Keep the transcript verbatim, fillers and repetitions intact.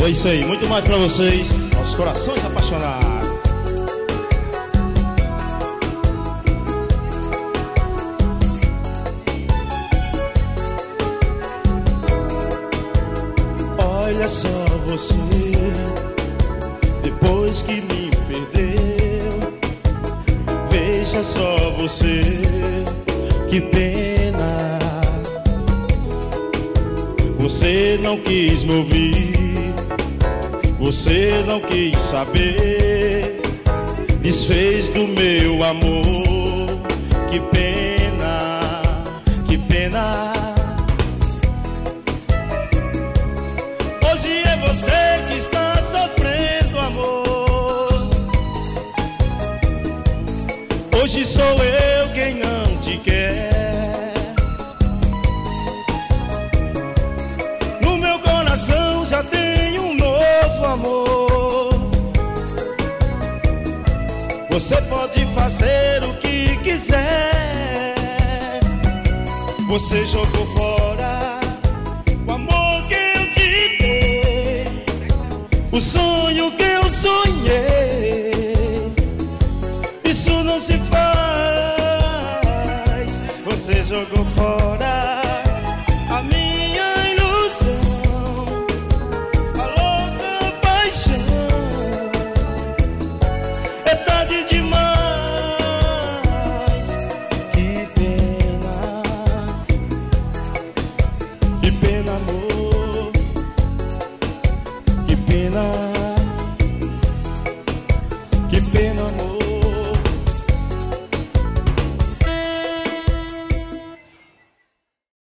É isso aí, muito mais pra vocês, nossos corações apaixonados. Olha só você, depois que me perdeu, veja só você, que pena. Você não quis me ouvir, você não quis saber, desfez do meu amor. Que pena, que pena. Hoje é você que está sofrendo, amor. Hoje sou eu quem não te quer. No meu coração já tem um novo amor. Você pode fazer o que quiser. Você jogou fora o amor que eu te dei, o sonho que eu sonhei. Isso não se faz. Você jogou fora